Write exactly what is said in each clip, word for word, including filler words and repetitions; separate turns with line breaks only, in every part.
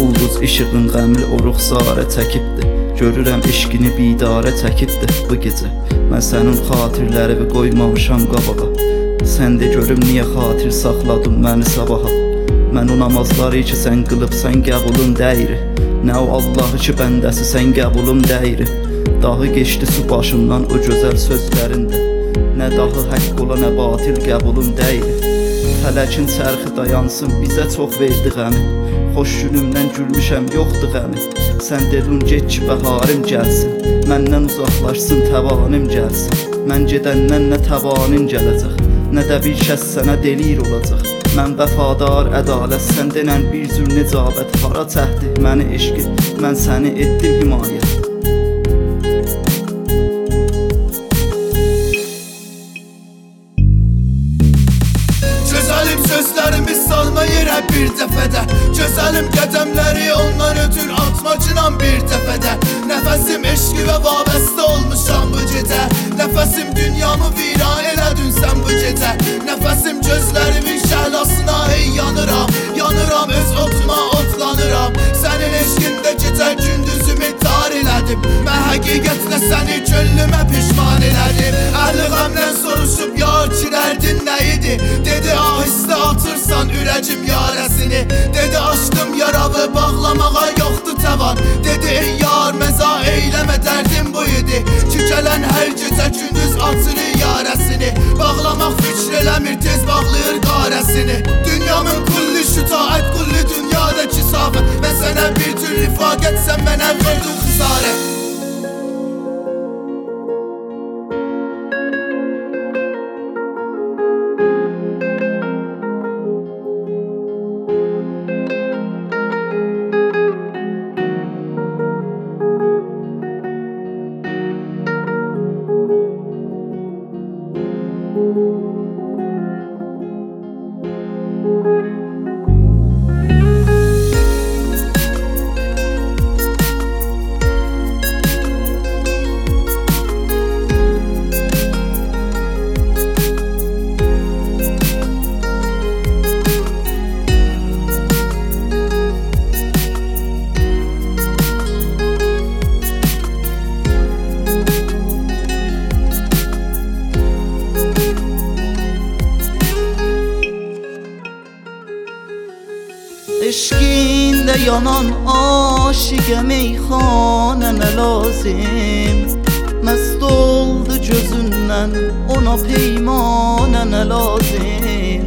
ulduz işığın qəmli o ruxsarə çəkibdir. Görürəm eşqini bidarə çəkibdir bu gecə. Mən sənin xatirləri qoymamışam qabağa. Sən de görüm niyə xatir saxladın məni sabaha. Mən o namazları ki sən qılıbsan qəbulun dəyri. Nə o Allahı ki bəndəsi sən qəbulun dəyri. Dağı geçdi su başımdan o gözəl sözlərində. Nə dağı haqq ola nə batil qəbulun dəyri. Fələkin çərxi dayansın bizə çox verdi qəmi. Xoş günümdən gülmüşəm yoxdur qəmi. Sən dedin get ki bəharim gəlsin. Məndən uzaqlaşsın təvanim gəlsin. Mən gedəndən nə təvanim gələcək, nə də bir kəs sənə delir olacaq. Mən vəfadar ədalət sən denən bir cür necabət. Hara çəhdi məni eşqi, mən səni etdim himayət.
Gözəlim sözlərimiz salmayır hep bir dəfədə. Gözəlim qədəmləri ondan ötür atmacınan bir dəfədə. Nəfəsim eşqi və vabəstə olmuşam bu gecə. Nəfəsim dünyamı viran elədin sən bu gecə. Nəfəsim gözlərimin şəhlasına ey yanıram. Yanıram öz otuma otlanıram. Sənin eşqində gecə gündüzümü tar elədim. Mən həqiqətlə səni könlümə pişman elədim. Əhli qəmdən soruşub yar ki dərdin nə idi? Dedi ahistə atırsan ürəcim yarəsini. Dedi açdım yaravı bağlamağa yoxdur təvan. Dedi ey yar məza eyləmə dərdim bu idi. Ki gələn hər gecə gündüz açırır yarəsini. Bağlamaq fikr eləmir tez bağlayır qarəsini. Dünyamın kulli şütaət kulli dünyadakı safı. Və sənə bir tür rifaqət sən mənə verdin xisarət.
Eşkinde yanan aşığa meyxana nə lazım. Məst oldu gözündən ona peymana nə lazım.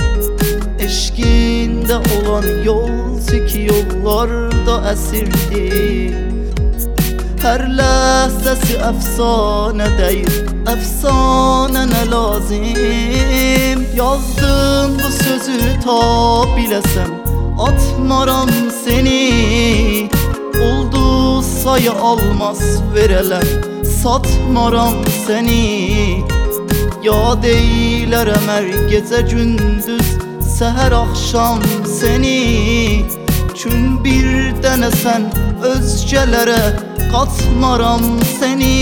Eşkinde olan yol ki yollarda əsirdir. Hər ləhzəsi əfsanə deyir, əfsanə nə lazım. Yazdım bu sözü ta biləsəm atmaram seni. Oldu sayı almaz verelem satmaram seni. Yad eylərəm hər gecə gündüz səhər axşam seni. Çün bir dənə sən özgələrə qatmaram seni.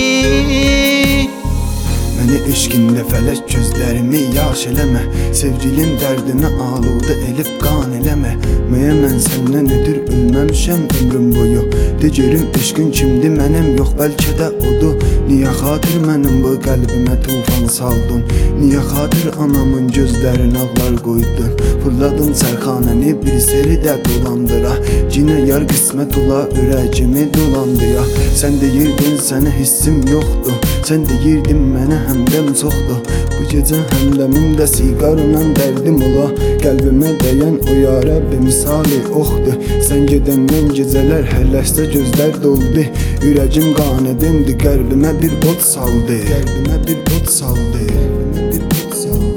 Məni eşqində fələk gözlərimi yaş eləmə. Sevgilim dərdinə aludə elib qan eləmə. Məyə mən səndən ödür ölməmişəm ömrüm boyu. De görüm eşqin kimdi mənim yox bəlkə də odur. Niyə xatir mənim bu qəlbimə tufan saldın? Niyə xatir anamın gözlərin ağlar qoydun? Fırladın sərxanəni bir seri də dolandıra. Cinə yar qismət ola ürəcimi dolandıya. Sən deyirdin sənə hissim yoxdur. Sən deyirdin mənə həmdəm çoxdur. Bu gecə həmdəmimdə siqarla dərdim ola. Qəlbimə dəyən o yara bir misali oxdur. Sən gedəndən gecələr hər ləhsə gözlər doldu. Ürəcim qan edindi qəlbimə bir od saldı. Qəlbimə bir od saldı. Qəlbimə bir od saldı.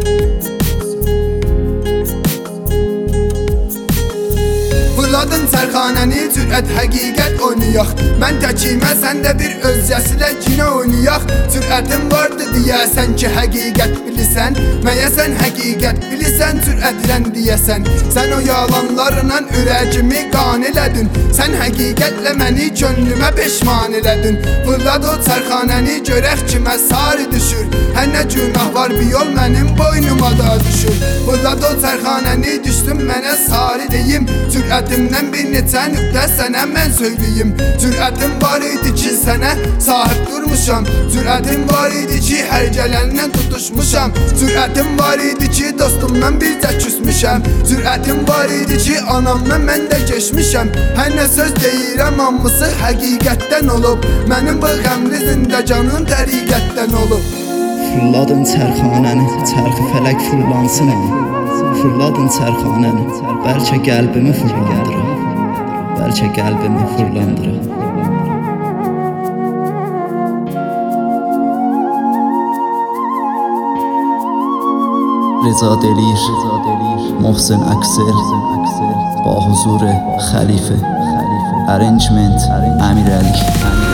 Fırladın sərxanəni cürət həqiqət oynayaq. Mən təkimə sən də bir özcəsilə kino oynayaq. Cürətin vardı deyəsən ki həqiqət bilirsən. Məyəsən həqiqət bilirsən cürət irən deyəsən. Sən o yalanlarla ürəcimi qan elədin. Sən
Sən həqiqətlə məni könlümə peşman elədin. Fırlad o çərxanəni görək kimə sarı düşür. Hər nə günah var bir yol mənim boynuma da düşür. Fırlad o çərxanəni düşdüm mənə sarı deyim. Cürətimdən bir neçə nüqtə sənə mən söyləyim. Cürətim var idi ki sənə sahib durmuşam. Cürətim var idi ki hər gələndən tutuşmuşam. Cürətim var idi ki dostumdan bircə küsmüşəm. Cürətim var idi ki anamla mən də geçmişəm. Hər nə söz deyirəm hamısı həqiqətdən olub. Mənim bu qəmli zindəcanım təriqətdən olub.
Fırladın çərxanəni, çərxi fələk fırlansın. Fırladın çərxanəni, bəlkə qəlbimi fırlandıra. Bəlkə qəlbimi fırlandıra. Reza Delir, Mohsen Əksel, Bahuzur Xəlifə, Arrangement Əmir Əli.